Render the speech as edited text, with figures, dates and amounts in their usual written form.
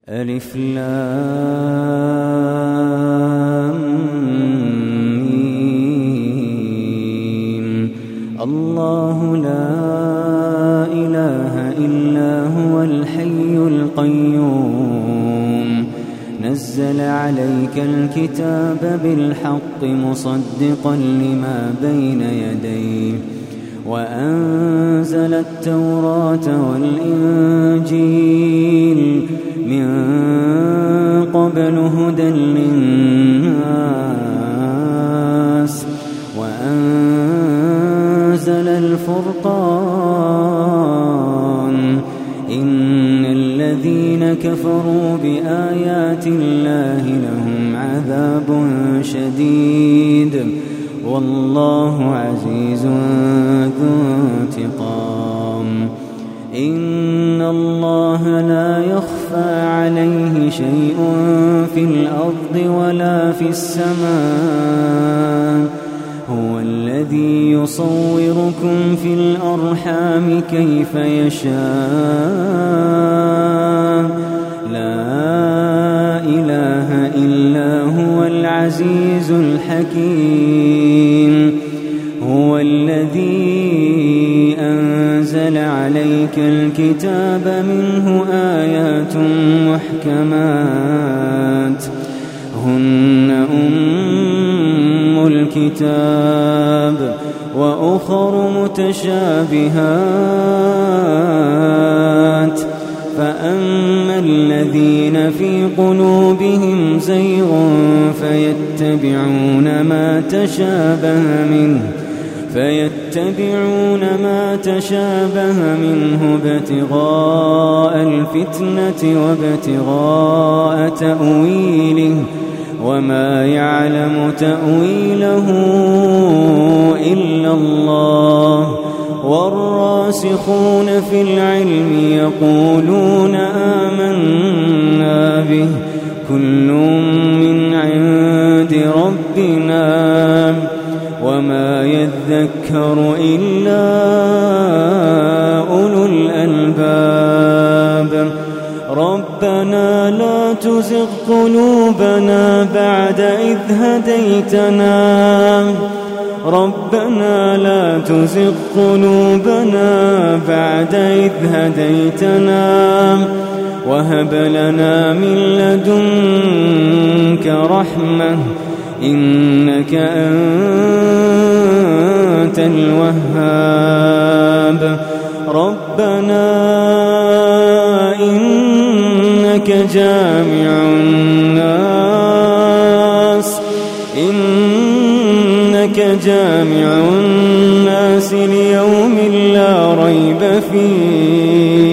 ألف لام ميم. الله لا إله إلا هو الحي القيوم نزل عليك الكتاب بالحق مصدقا لما بين يديه وأنزل التوراة والإنجيل من قبل هدى للناس وأنزل الفرقان إن الذين كفروا بآيات الله لهم عذاب شديد والله عزيز ذو انتقام إن الله لا يخفى عليه شيء في الأرض ولا في السماء هو الذي يصوركم في الأرحام كيف يشاء لا إله إلا هو العزيز الحكيم هو الذي أنزل عليك الكتاب منه آيات محكمات هن أم الكتاب وأخر متشابهات فأما الذين في قلوبهم زيغ فيتبعون ما تشابه منه ابتغاء الفتنة وابتغاء تأويله وما يعلم تأويله إلا الله والراسخون في العلم يقولون آمنا به كل من عند ربنا وما يذكر إلا أولو الألباب ربنا لا تزغ قلوبنا بعد إذ هديتنا وهب لنا من لدنك رحمة إنك أنت الوهاب ربنا إنك جامع الناس ليوم لا ريب فيه